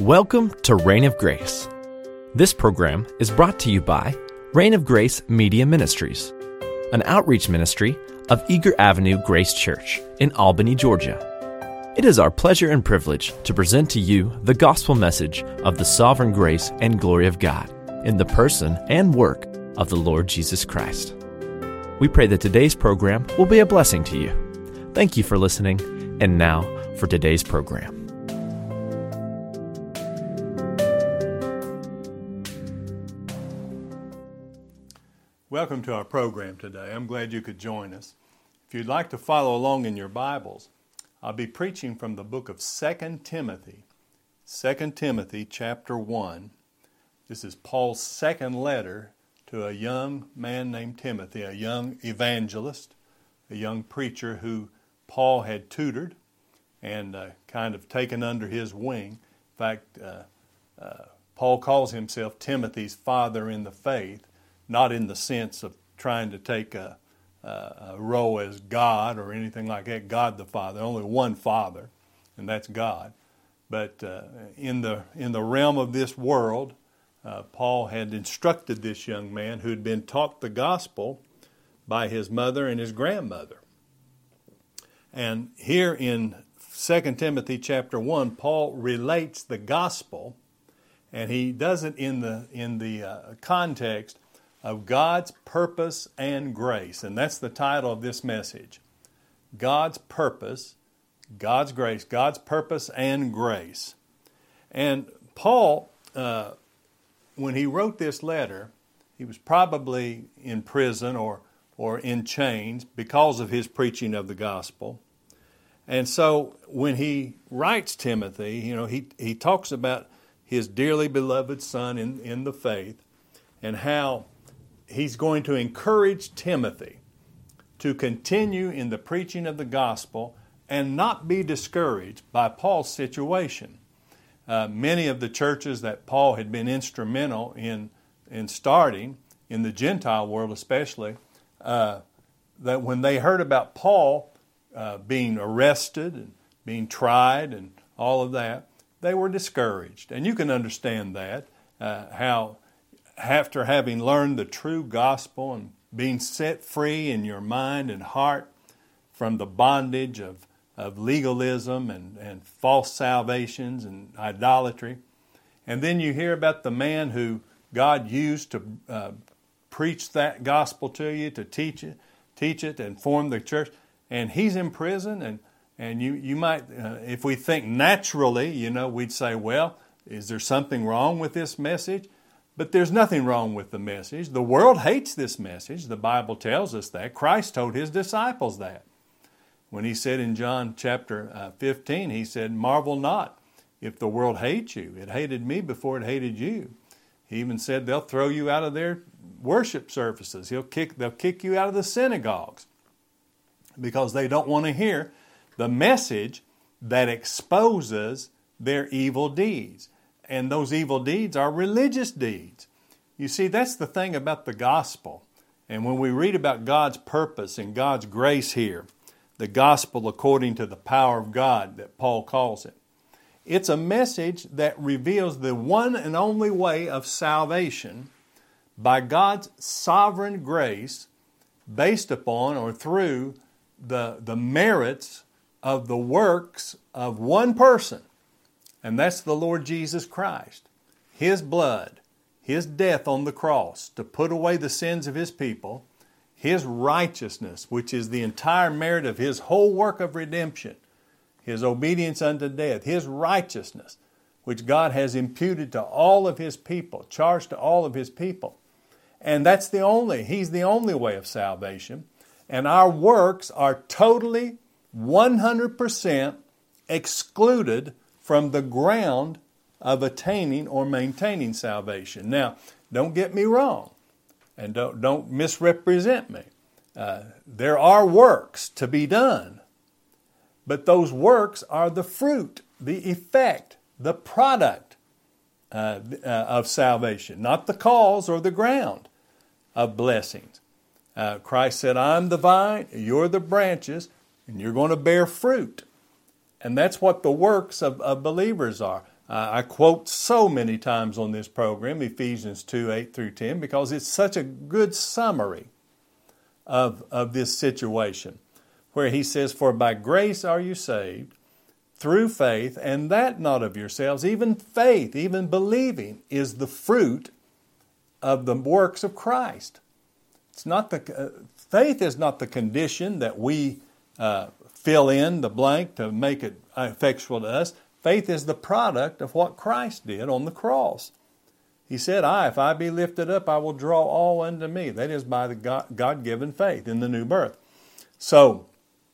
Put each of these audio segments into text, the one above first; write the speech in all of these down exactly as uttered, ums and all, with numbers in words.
Welcome to Reign of Grace. This program is brought to you by Reign of Grace Media Ministries, an outreach ministry of Eager Avenue Grace Church in Albany, Georgia. It is our pleasure and privilege to present to you the gospel message of the sovereign grace and glory of God in the person and work of the Lord Jesus Christ. We pray that today's program will be a blessing to you. Thank you for listening, and now for today's program. Welcome to our program today. I'm glad you could join us. If you'd like to follow along in your Bibles, I'll be preaching from the book of Second Timothy. Second Timothy chapter one. This is Paul's second letter to a young man named Timothy, a young evangelist, a young preacher who Paul had tutored and uh, kind of taken under his wing. In fact, uh, uh, Paul calls himself Timothy's father in the faith, not in the sense of trying to take a, a, a role as God or anything like that, God the Father, only one Father, and that's God. But uh, in the in the realm of this world, uh, Paul had instructed this young man who had been taught the gospel by his mother and his grandmother. And here in Second Timothy chapter one, Paul relates the gospel, and he does it in the in the uh, context of God's purpose and grace. And that's the title of this message. God's purpose, God's grace, God's purpose and grace. And Paul, uh, when he wrote this letter, he was probably in prison or, or in chains because of his preaching of the gospel. And so when he writes Timothy, you know, he, he talks about his dearly beloved son in, in the faith and how he's going to encourage Timothy to continue in the preaching of the gospel and not be discouraged by Paul's situation. Uh, many of the churches that Paul had been instrumental in, in starting, in the Gentile world especially, uh, that when they heard about Paul uh, being arrested and being tried and all of that, they were discouraged. And you can understand that, uh, how after having learned the true gospel and being set free in your mind and heart from the bondage of, of legalism and, and false salvations and idolatry, and then you hear about the man who God used to uh, preach that gospel to you, to teach it, teach it and form the church, and he's in prison, and, and you, you might, uh, if we think naturally, you know, we'd say, well, is there something wrong with this message? But there's nothing wrong with the message. The world hates this message. The Bible tells us that. Christ told His disciples that. When He said in John chapter uh, fifteen, He said, marvel not if the world hates you. It hated me before it hated you. He even said they'll throw you out of their worship services. He'll kick, they'll kick you out of the synagogues because they don't want to hear the message that exposes their evil deeds. And those evil deeds are religious deeds. You see, that's the thing about the gospel. And when we read about God's purpose and God's grace here, the gospel according to the power of God that Paul calls it, it's a message that reveals the one and only way of salvation by God's sovereign grace based upon or through the, the merits of the works of one person. And that's the Lord Jesus Christ. His blood, His death on the cross to put away the sins of His people, His righteousness, which is the entire merit of His whole work of redemption, His obedience unto death, His righteousness, which God has imputed to all of His people, charged to all of His people. And that's the only, He's the only way of salvation. And our works are totally, one hundred percent excluded from the ground of attaining or maintaining salvation. Now, don't get me wrong, and don't, don't misrepresent me. Uh, there are works to be done, but those works are the fruit, the effect, the product uh, uh, of salvation, not the cause or the ground of blessings. Uh, Christ said, I'm the vine, you're the branches, and you're going to bear fruit. And that's what the works of, of believers are. Uh, I quote so many times on this program Ephesians two, eight through ten, because it's such a good summary of, of this situation, where he says, "For by grace are you saved, through faith, and that not of yourselves." Even faith, even believing, is the fruit of the works of Christ. It's not the uh, faith is not the condition that we uh, fill in the blank to make it effectual to us. Faith is the product of what Christ did on the cross. He said, "I, if I be lifted up, I will draw all unto me." That is by the God, God-given faith in the new birth. So,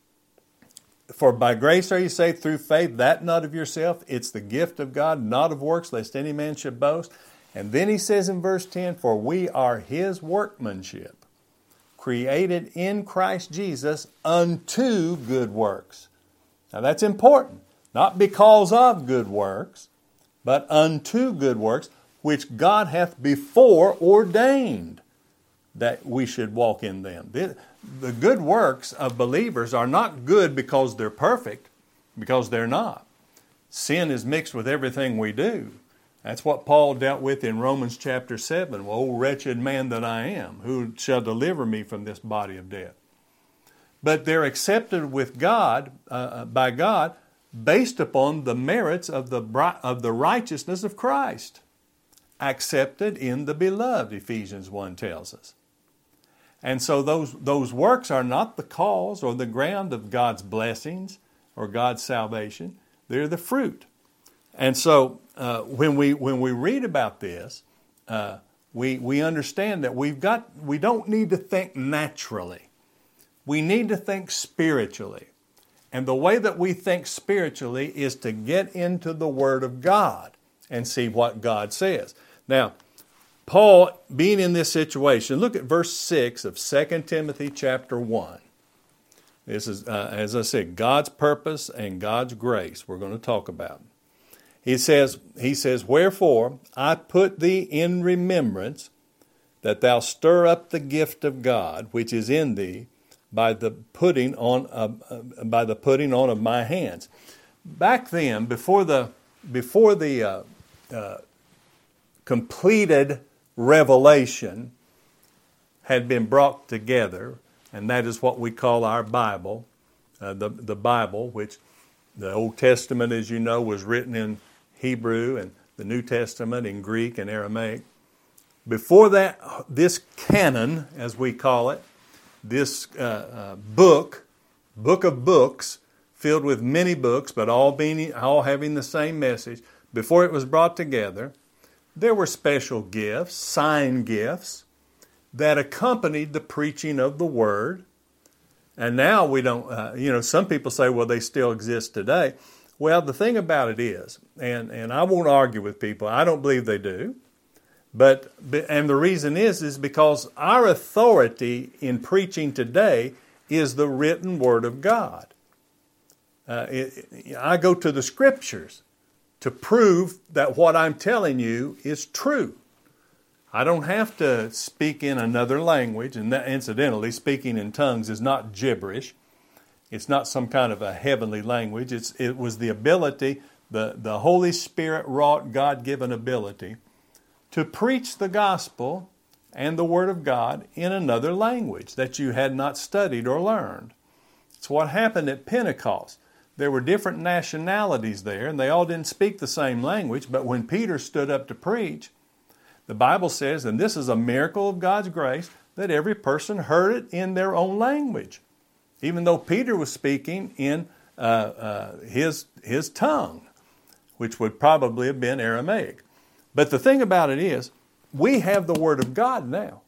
for by grace are you saved through faith, that not of yourself. It's the gift of God, not of works, lest any man should boast. And then he says in verse ten, "For we are His workmanship, created in Christ Jesus unto good works." Now that's important. Not because of good works, but unto good works, which God hath before ordained that we should walk in them. The, the good works of believers are not good because they're perfect, because they're not. Sin is mixed with everything we do. That's what Paul dealt with in Romans chapter seven. "Well, O wretched man that I am, who shall deliver me from this body of death?" But they're accepted with God, uh, by God, based upon the merits of the, of the righteousness of Christ. Accepted in the beloved, Ephesians one tells us. And so those, those works are not the cause or the ground of God's blessings or God's salvation. They're the fruit. And so uh, when we when we read about this, uh, we we understand that we've got we don't need to think naturally. We need to think spiritually. And the way that we think spiritually is to get into the Word of God and see what God says. Now, Paul, being in this situation, look at verse six of Second Timothy chapter one. This is, uh, as I said, God's purpose and God's grace we're going to talk about. He says, he says, "Wherefore I put thee in remembrance that thou stir up the gift of God which is in thee by the putting on of, uh, by the putting on of my hands." Back then, before the before the uh, uh, completed revelation had been brought together, and that is what we call our Bible, uh, the the Bible, which the Old Testament, as you know, was written in Hebrew, and the New Testament in Greek and Aramaic. Before that, this canon, as we call it, this uh, uh, book, book of books, filled with many books, but all being all having the same message. Before it was brought together, there were special gifts, sign gifts, that accompanied the preaching of the Word. And now we don't, uh, you know, some people say, well, they still exist today. Well, the thing about it is, and, and I won't argue with people, I don't believe they do. But, and the reason is, is because our authority in preaching today is the written Word of God. Uh, it, it, I go to the Scriptures to prove that what I'm telling you is true. I don't have to speak in another language, and that, incidentally, speaking in tongues is not gibberish. It's not some kind of a heavenly language. It's, it was the ability, the, the Holy Spirit wrought God-given ability to preach the gospel and the Word of God in another language that you had not studied or learned. It's what happened at Pentecost. There were different nationalities there, and they all didn't speak the same language, but when Peter stood up to preach, the Bible says, and this is a miracle of God's grace, that every person heard it in their own language, even though Peter was speaking in uh, uh, his, his tongue, which would probably have been Aramaic. But the thing about it is, we have the Word of God now.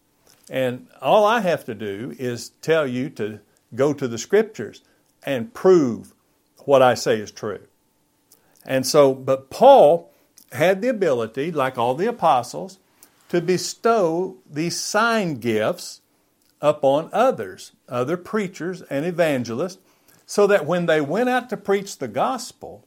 And all I have to do is tell you to go to the Scriptures and prove what I say is true. And so, but Paul had the ability, like all the apostles, to bestow these sign gifts upon others, other preachers and evangelists, so that when they went out to preach the gospel,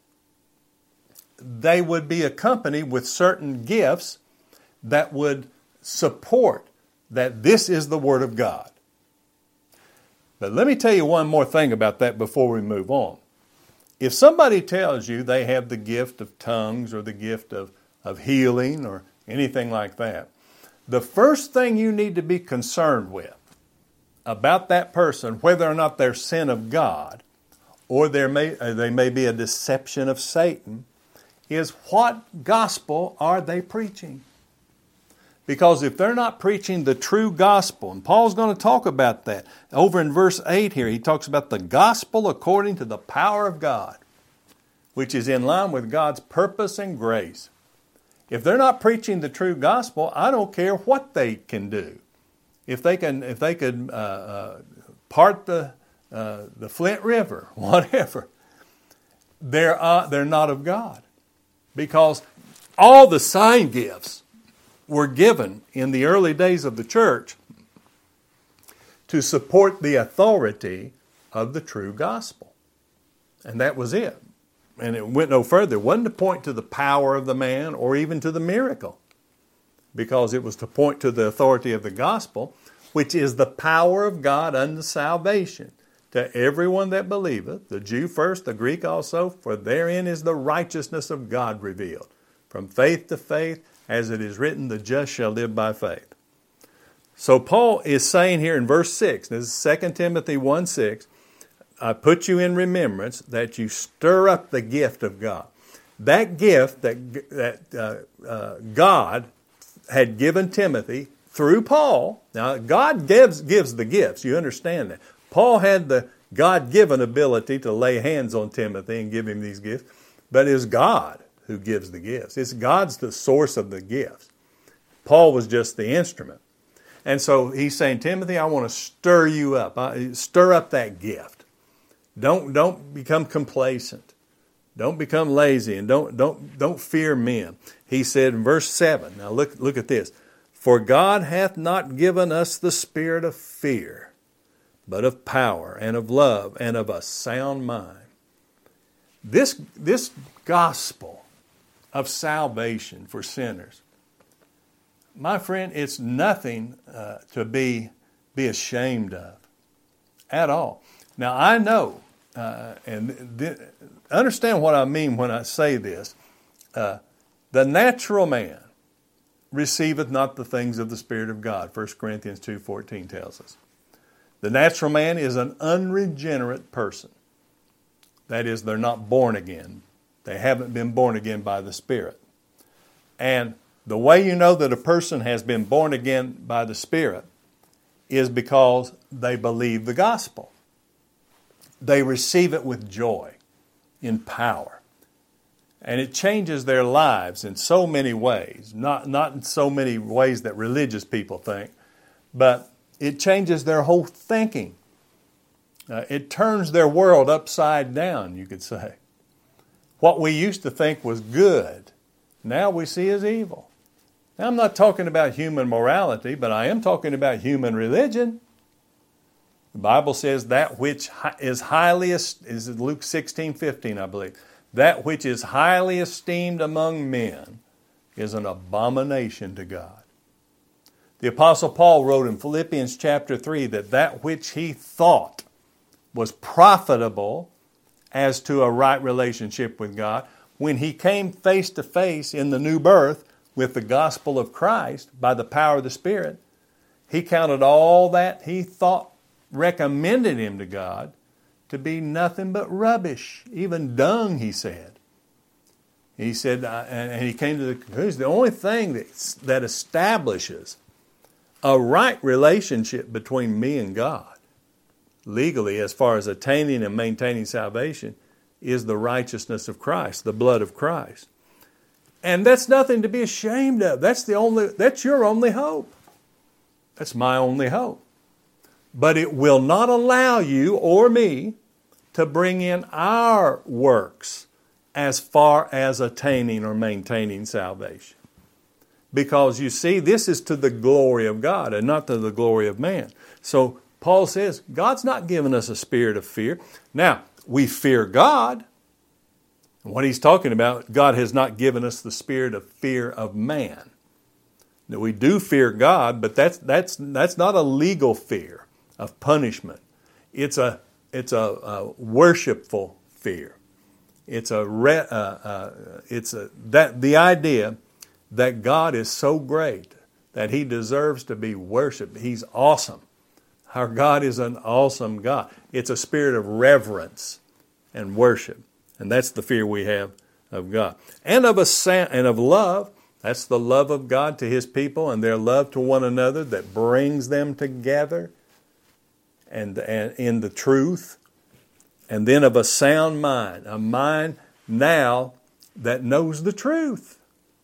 they would be accompanied with certain gifts that would support that this is the Word of God. But let me tell you one more thing about that before we move on. If somebody tells you they have the gift of tongues or the gift of, of healing or anything like that, the first thing you need to be concerned with about that person, whether or not they're sin of God or there may, uh, they may be a deception of Satan, is what gospel are they preaching? Because if they're not preaching the true gospel, and Paul's going to talk about that. Over in verse eight here, he talks about the gospel according to the power of God, which is in line with God's purpose and grace. If they're not preaching the true gospel, I don't care what they can do. If they can, if they could uh, uh, part the uh, the Flint River, whatever, they're uh, they're not of God, because all the sign gifts were given in the early days of the church to support the authority of the true gospel. And that was it. And it went no further. It wasn't to point to the power of the man or even to the miracle, because it was to point to the authority of the gospel, which is the power of God unto salvation to everyone that believeth, the Jew first, the Greek also, for therein is the righteousness of God revealed, from faith to faith, as it is written, the just shall live by faith. So Paul is saying here in verse six, this is Second Timothy one six, I put you in remembrance that you stir up the gift of God. That gift that, that uh, uh, God had given Timothy through Paul. Now, God gives, gives the gifts. You understand that. Paul had the God-given ability to lay hands on Timothy and give him these gifts, but it is God who gives the gifts. It's God's the source of the gifts. Paul was just the instrument. And so he's saying, Timothy, I want to stir you up. I, stir up that gift. Don't, don't become complacent. Don't become lazy, and don't, don't, don't fear men. He said in verse seven, now look, look at this. For God hath not given us the spirit of fear, but of power and of love and of a sound mind. This, this gospel of salvation for sinners, my friend, it's nothing uh, to be, be ashamed of at all. Now, I know, uh, and th- understand what I mean when I say this. Uh, the natural man receiveth not the things of the Spirit of God, First Corinthians two fourteen tells us. The natural man is an unregenerate person. That is, they're not born again. They haven't been born again by the Spirit. And the way you know that a person has been born again by the Spirit is because they believe the gospel. They receive it with joy, in power. And it changes their lives in so many ways. Not, not in so many ways that religious people think, but it changes their whole thinking. Uh, it turns their world upside down, you could say. What we used to think was good, now we see as evil. Now, I'm not talking about human morality, but I am talking about human religion. The Bible says that which is highly, is Luke sixteen fifteen, I believe, that which is highly esteemed among men is an abomination to God. The Apostle Paul wrote in Philippians chapter three that that which he thought was profitable as to a right relationship with God, when he came face to face in the new birth with the gospel of Christ by the power of the Spirit, he counted all that he thought recommended him to God to be nothing but rubbish, even dung, he said. He said, uh, and he came to the conclusion, the only thing that, that establishes a right relationship between me and God, legally, as far as attaining and maintaining salvation, is the righteousness of Christ, the blood of Christ. And that's nothing to be ashamed of. That's the only, that's your only hope. That's my only hope. But it will not allow you or me to bring in our works as far as attaining or maintaining salvation. Because you see, this is to the glory of God and not to the glory of man. So Paul says, God's not given us a spirit of fear. Now, we fear God. What he's talking about, God has not given us the spirit of fear of man. Now, we do fear God, but that's that's that's not a legal fear of punishment. It's a it's a, a worshipful fear. It's a re, uh, uh, it's a that the idea that God is so great that He deserves to be worshipped. He's awesome. Our God is an awesome God. It's a spirit of reverence and worship, and that's the fear we have of God, and of a and of love. That's the love of God to His people and their love to one another that brings them together, and, and in the truth. And then of a sound mind, a mind now that knows the truth.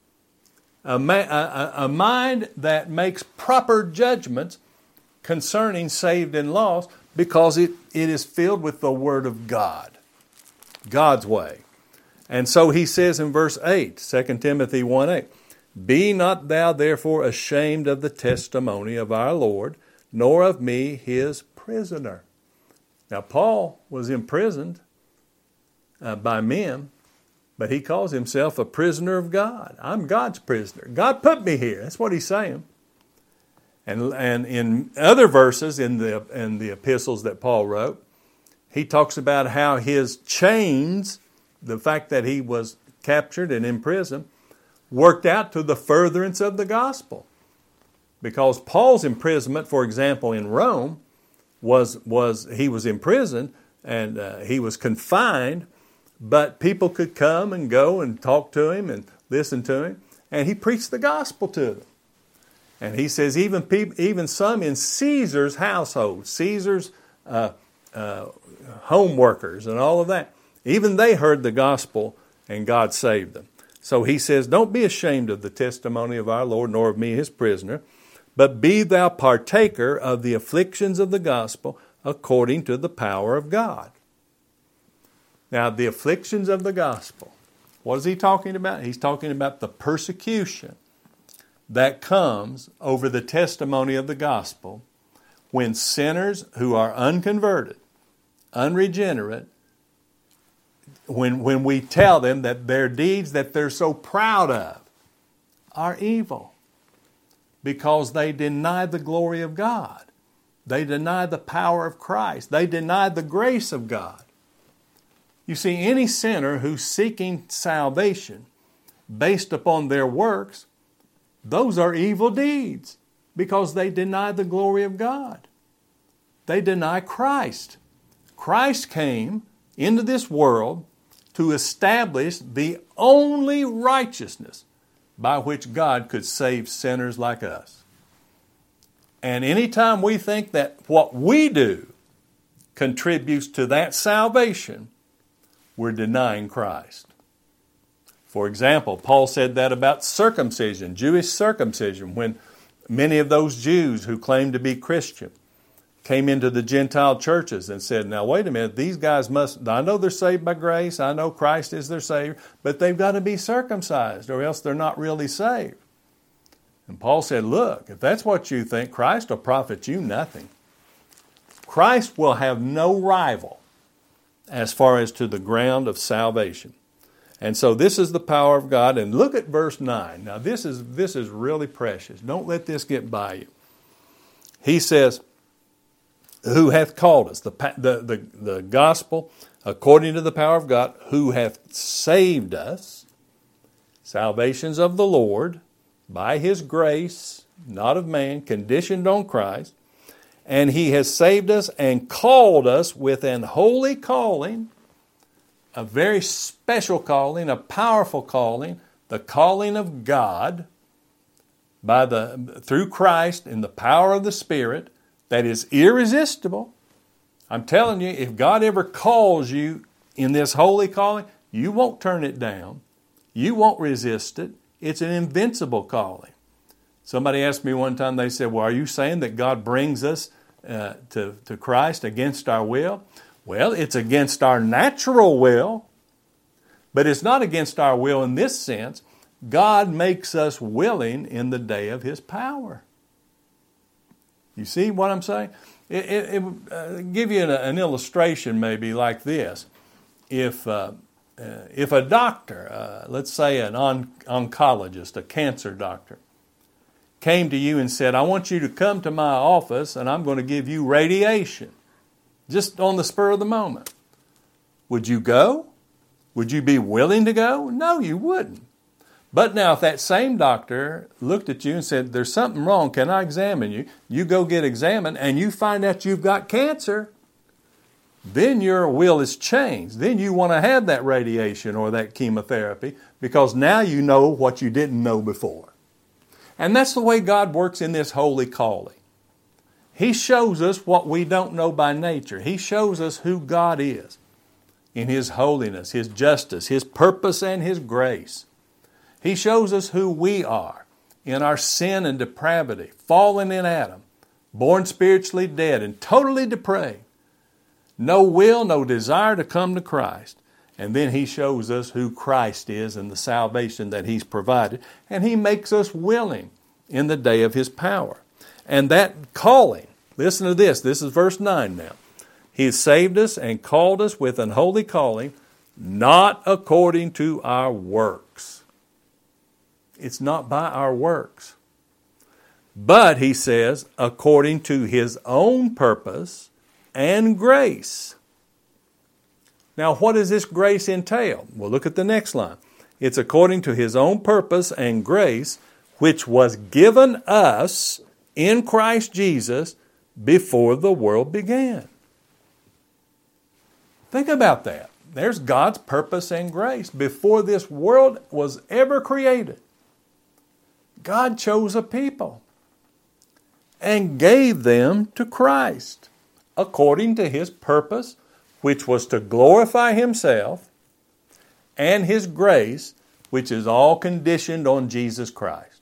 A, ma- a, a mind that makes proper judgments concerning saved and lost because it, it is filled with the Word of God, God's way. And so he says in verse eight, Second Timothy one eight, "Be not thou therefore ashamed of the testimony of our Lord, nor of me his prisoner." Now, Paul was imprisoned uh, by men, but he calls himself a prisoner of God. I'm God's prisoner. God put me here. That's what he's saying. And, and in other verses in the, in the epistles that Paul wrote, he talks about how his chains, the fact that he was captured and in prison, worked out to the furtherance of the gospel. Because Paul's imprisonment, for example, in Rome, was was he was imprisoned and uh, he was confined, but people could come and go and talk to him and listen to him, and he preached the gospel to them. And he says even people, even some in Caesar's household, Caesar's uh, uh, home workers and all of that, even they heard the gospel and God saved them. So he says, "Don't be ashamed of the testimony of our Lord, nor of me his prisoner, but be thou partaker of the afflictions of the gospel according to the power of God." Now, the afflictions of the gospel, what is he talking about? He's talking about the persecution that comes over the testimony of the gospel when sinners who are unconverted, unregenerate, when, when we tell them that their deeds that they're so proud of are evil. Because they deny the glory of God. They deny the power of Christ. They deny the grace of God. You see, any sinner who's seeking salvation based upon their works, those are evil deeds because they deny the glory of God. They deny Christ. Christ came into this world to establish the only righteousness by which God could save sinners like us. And anytime we think that what we do contributes to that salvation, we're denying Christ. For example, Paul said that about circumcision, Jewish circumcision, when many of those Jews who claimed to be Christian came into the Gentile churches and said, "Now wait a minute, these guys must, I know they're saved by grace, I know Christ is their Savior, but they've got to be circumcised or else they're not really saved." And Paul said, "Look, if that's what you think, Christ will profit you nothing. Christ will have no rival as far as to the ground of salvation." And so this is the power of God. And look at verse nine. Now this is, this is really precious. Don't let this get by you. He says, "Who hath called us," the, the, the, the gospel, according to the power of God, "who hath saved us," salvation's of the Lord, by His grace, not of man, conditioned on Christ, "and He has saved us and called us with an holy calling," a very special calling, a powerful calling, the calling of God, by the through Christ in the power of the Spirit, that is irresistible. I'm telling you, if God ever calls you in this holy calling, you won't turn it down. You won't resist it. It's an invincible calling. Somebody asked me one time, they said, "Well, are you saying that God brings us uh, to, to Christ against our will?" Well, it's against our natural will, but it's not against our will in this sense. God makes us willing in the day of His power. You see what I'm saying? It, it, it would uh, give you an, an illustration maybe like this. If uh, uh, if a doctor, uh, let's say an on, oncologist, a cancer doctor, came to you and said, "I want you to come to my office and I'm going to give you radiation," just on the spur of the moment, would you go? Would you be willing to go? No, you wouldn't. But now if that same doctor looked at you and said, there's something wrong, can I examine you? You go get examined and you find out you've got cancer, then your will is changed. Then you want to have that radiation or that chemotherapy because now you know what you didn't know before. And that's the way God works in this holy calling. He shows us what we don't know by nature. He shows us who God is in His holiness, His justice, His purpose, and His grace. He shows us who we are in our sin and depravity, fallen in Adam, born spiritually dead and totally depraved. No will, no desire to come to Christ. And then He shows us who Christ is and the salvation that He's provided. And He makes us willing in the day of His power. And that calling, listen to this, this is verse nine now. He has saved us and called us with an holy calling, not according to our works. It's not by our works. But, he says, according to His own purpose and grace. Now, what does this grace entail? Well, look at the next line. It's according to His own purpose and grace, which was given us in Christ Jesus before the world began. Think about that. There's God's purpose and grace. Before this world was ever created, God chose a people and gave them to Christ according to His purpose, which was to glorify Himself, and His grace, which is all conditioned on Jesus Christ.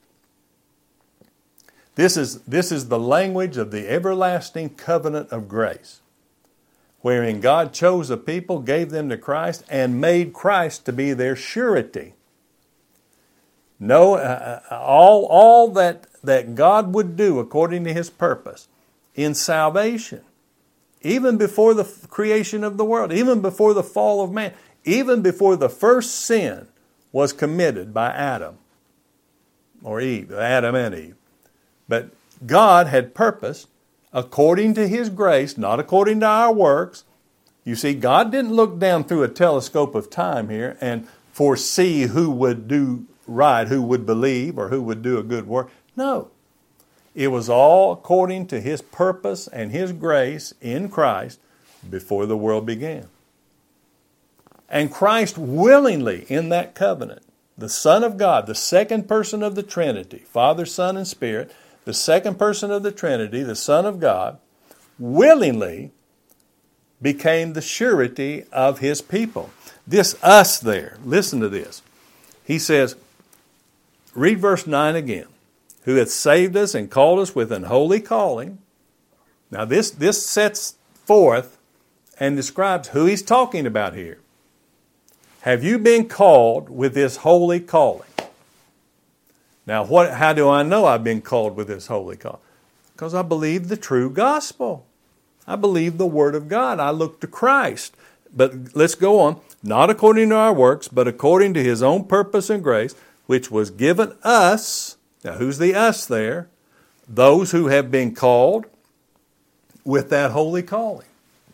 This is, this is the language of the everlasting covenant of grace, wherein God chose a people, gave them to Christ, and made Christ to be their surety. No, uh, all, all that, that God would do according to His purpose in salvation, even before the creation of the world, even before the fall of man, even before the first sin was committed by Adam or Eve, Adam and Eve. But God had purposed according to His grace, not according to our works. You see, God didn't look down through a telescope of time here and foresee who would do right, who would believe or who would do a good work. No. It was all according to His purpose and His grace in Christ before the world began. And Christ willingly in that covenant, the Son of God, the second person of the Trinity, Father, Son, and Spirit, the second person of the Trinity, the Son of God, willingly became the surety of His people. This us there, listen to this. He says, read verse nine again. Who hath saved us and called us with an holy calling. Now this, this sets forth and describes who He's talking about here. Have you been called with this holy calling? Now what? How do I know I've been called with this holy calling? Because I believe the true gospel. I believe the Word of God. I look to Christ. But let's go on. Not according to our works, but according to His own purpose and grace, which was given us. Now, who's the us there? Those who have been called with that holy calling.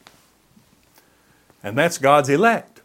And that's God's elect.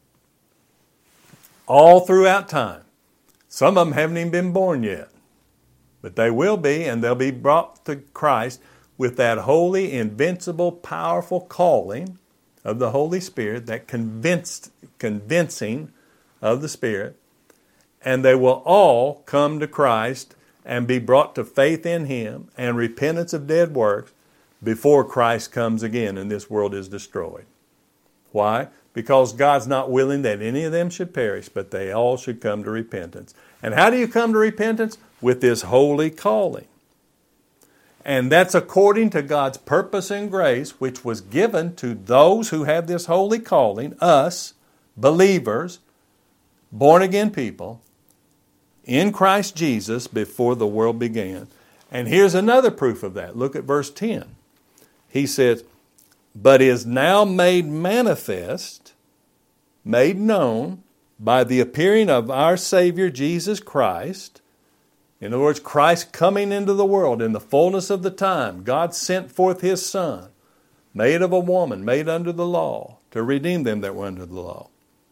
All throughout time. Some of them haven't even been born yet. But they will be, and they'll be brought to Christ with that holy, invincible, powerful calling of the Holy Spirit, that convinced, convincing of the Spirit. And they will all come to Christ and be brought to faith in Him and repentance of dead works before Christ comes again and this world is destroyed. Why? Because God's not willing that any of them should perish, but they all should come to repentance. And how do you come to repentance? With this holy calling. And that's according to God's purpose and grace, which was given to those who have this holy calling, us, believers, born-again people, in Christ Jesus before the world began. And here's another proof of that. Look at verse ten. He says, but is now made manifest, made known, by the appearing of our Savior Jesus Christ. In other words, Christ coming into the world in the fullness of the time. God sent forth His Son, made of a woman, made under the law, to redeem them that were under the law.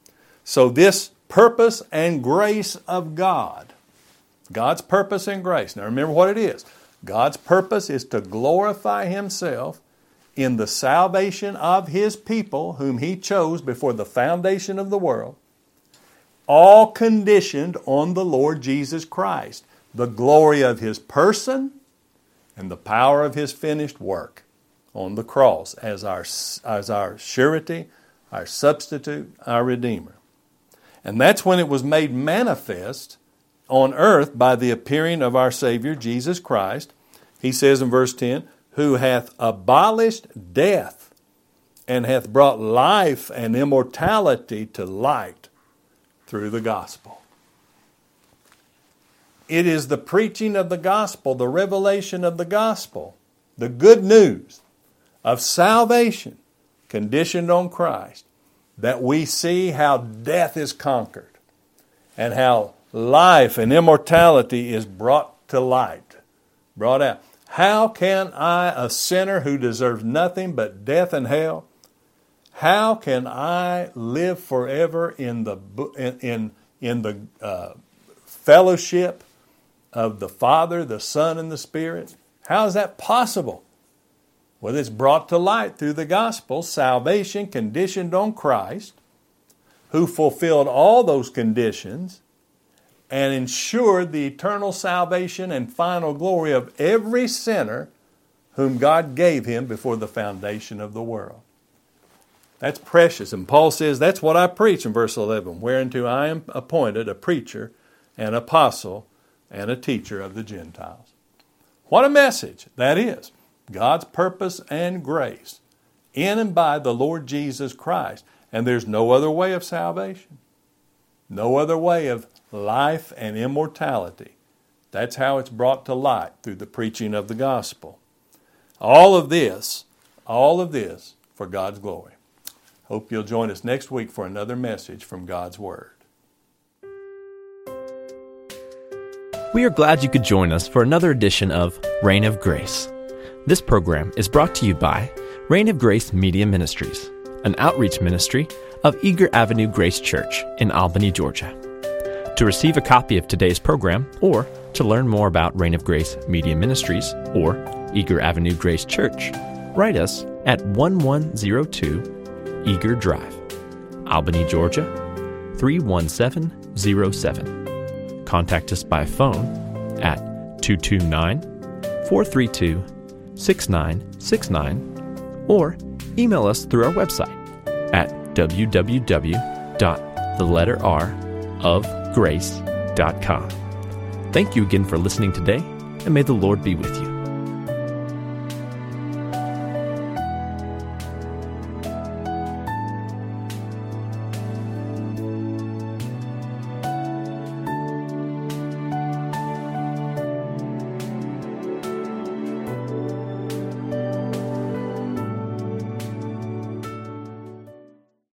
So this purpose and grace of God, God's purpose and grace. Now remember what it is. God's purpose is to glorify Himself in the salvation of His people whom He chose before the foundation of the world, all conditioned on the Lord Jesus Christ, the glory of His person and the power of His finished work on the cross as our, as our surety, our substitute, our Redeemer. And that's when it was made manifest on earth by the appearing of our Savior, Jesus Christ. He says in verse ten, who hath abolished death and hath brought life and immortality to light through the gospel. It is the preaching of the gospel, the revelation of the gospel, the good news of salvation conditioned on Christ, that we see how death is conquered and how life and immortality is brought to light, brought out. How can I, a sinner who deserves nothing but death and hell, how can I live forever in the in in, in the uh, fellowship of the Father, the Son, and the Spirit? How is that possible? Well, it's brought to light through the gospel, salvation conditioned on Christ, who fulfilled all those conditions and ensured the eternal salvation and final glory of every sinner whom God gave Him before the foundation of the world. That's precious. And Paul says, that's what I preach in verse eleven, whereunto I am appointed a preacher, an apostle, and a teacher of the Gentiles. What a message that is. God's purpose and grace in and by the Lord Jesus Christ. And there's no other way of salvation. No other way of life and immortality. That's how it's brought to light through the preaching of the gospel. All of this, all of this for God's glory. Hope you'll join us next week for another message from God's Word. We are glad you could join us for another edition of Reign of Grace. This program is brought to you by Reign of Grace Media Ministries, an outreach ministry of Eager Avenue Grace Church in Albany, Georgia. To receive a copy of today's program or to learn more about Reign of Grace Media Ministries or Eager Avenue Grace Church, write us at one one zero two Eager Drive, Albany, Georgia three one seven zero seven. Contact us by phone at two two nine, four three two, six nine six nine or email us through our website at w w w dot the letter r of grace dot com. Thank you again for listening today, and may the Lord be with you.